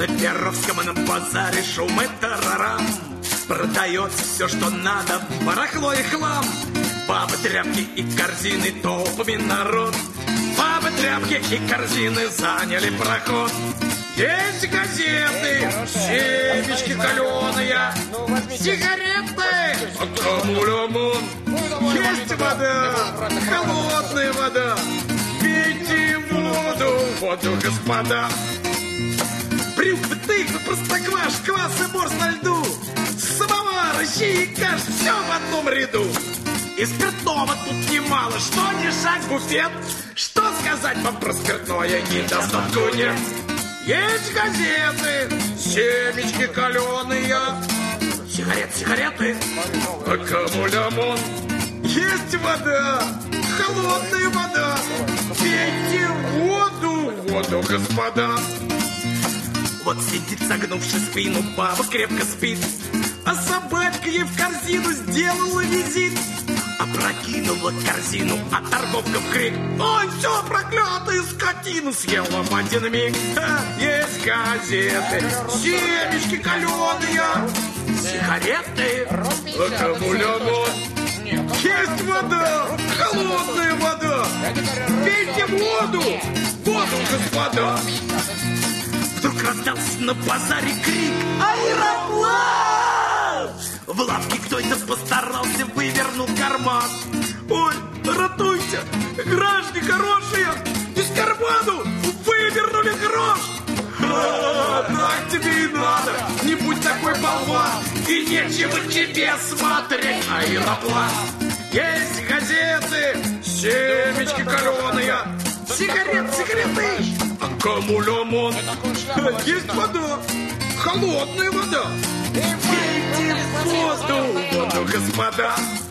На Перовском на базаре шум и тарарам. Продается все, что надо, барахло и хлам. Бабы, тряпки и корзины, толпами народ. Бабы, тряпки и корзины заняли проход. Есть газеты, семечки каленые, сигареты, аккумулямон. Есть вода, холодная вода. Пейте воду, господа. Брюк, тыква, простокваш, квас и морс на льду. Самовар, щи и каш, все в одном ряду. И спиртного тут немало, что не шаг в буфет. Что сказать вам про спиртное, недостатку нет. Есть газеты, семечки каленые, сигареты, аккумулямон. Есть вода, холодная вода. Пейте воду, господа. Вот сидит, согнувши спину, баба крепко спит, а собачка ей в корзину сделала визит. Опрокинула корзину, а торговка в крик: ой, все, проклятая скотина съела в один миг. Есть газеты, семечки каленые, сигареты, аккумулямон. Есть вода, холодная вода. Пейте воду, господа. Вдруг раздался на базаре крик: аэроплан! В лавке кто-то постарался, вывернул карман. Ой, ратуйте, граждане хорошие, из кармана вывернули грош. Так тебе и надо, не будь такой болван, и нечего тебе смотреть, аэроплан. Есть газеты, семечки каленые, сигареты, аккумулямон. Есть вода, холодная вода. Пейте воду, господа.